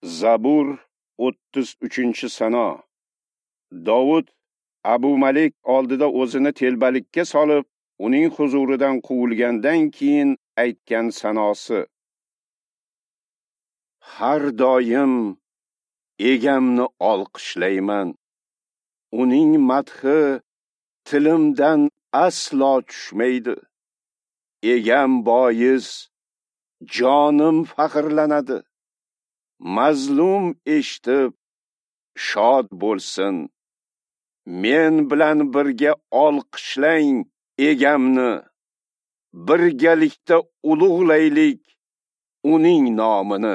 Zabur 33-sano. Davud Abu Malik oldida o'zini telbalikka solib, uning huzuridan quvilgandan keyin aytgan sanosi. Har doim egamni olqishlayman. Uning madhi tilimdan aslo tushmaydi. Egam bois jonim faxrlanadi. Mazlum eshitib shod bo'lsin. Men bilan birga olqishlang egamni. Birgalikda ulug'laylik uning nomini.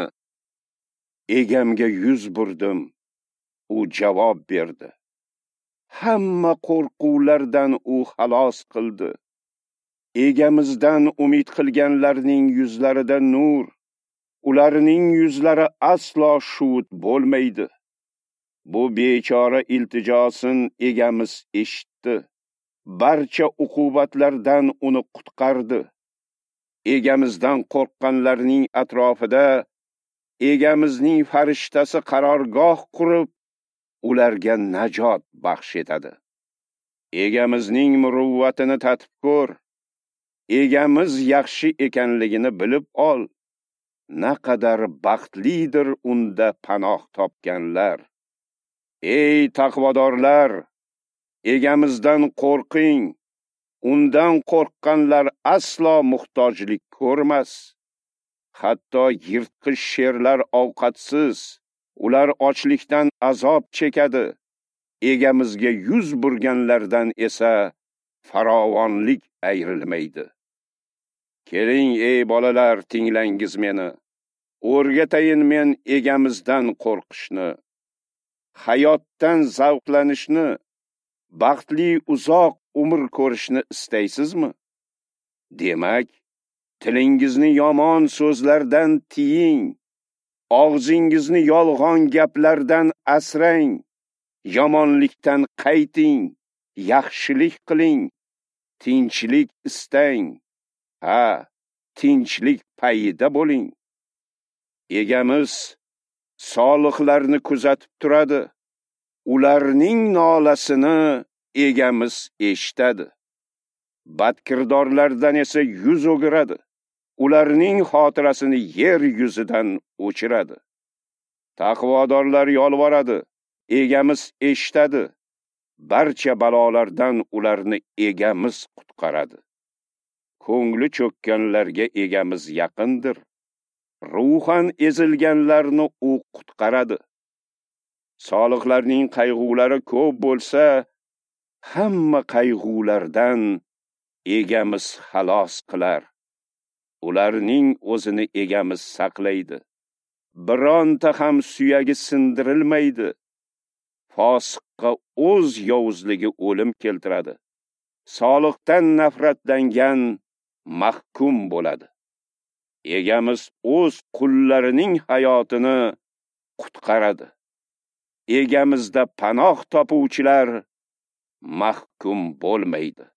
Egamga yuz burdim. U javob berdi. Hamma qo'rquvlardan u xalos qildi. Egamizdan umid qilganlarning yuzlarida nur, ularning yuzlari aslo shuvut bo'lmaydi. Bu bechora iltijosin egamiz eshitdi. Barcha uqubatlardan uni qutqardi. Egamizdan qo'rqqanlarning atrofida egamizning farishtasi qarorgoh qurib, ularga najot baxsh etadi. Egamizning muruvvatini tatib ko'r. Egamiz yaxshi ekanligini bilib ol. Naqadar baxtlidir unda panoh topganlar. Ey taqvodorlar, egamizdan qo'rqing. Undan qo'rqqanlar aslo muhtojlik ko'rmas. Hatto yirtqich sherlar ovqatsiz, ular ochlikdan azob chekadi. Egamizga yuz burganlardan esa farovonlik ayrilmaydi. Keling ey bolalar, tinglangiz meni. O'rgatayin men egamizdan qo'rqishni, hayotdan zavqlanishni, baxtli uzoq umr ko'rishni istaysizmi? Demak, tilingizni yomon so'zlardan tiying, og'zingizni yolg'on gaplardan asrang, yomonlikdan qayting, yaxshilik qiling, tinchlik istang. Tinchlik payida bo'ling. Egamiz solihlarni kuzatib turadi. Ularning nolasini egamiz eshitadi. Badkirdorlardan esa yuz o'giradi. Ularning xotirasini yer yuzidan o'chiradi. Taqvodorlar yolvoradi. Egamiz eshitadi. Barcha balolardan ularni egamiz qutqaradi. Ko'ngli cho'kkanlarga egamiz yaqindir. Ruhan ezilganlarni u qutqaradi. Solihlarning qayg'ulari ko'p bo'lsa, hamma qayg'ulardan egamiz xalos qilar. Ularning o'zini egamiz saqlaydi. Bironta ham suyagi sindirilmaydi. Fosiqqa o'z yovuzligi o'lim keltiradi. Solihdan nafratlangan mahkum bo'ladi. Egamiz o'z qullarining hayotini qutqaradi. Egamizda panoh topuvchilar mahkum bo'lmaydi.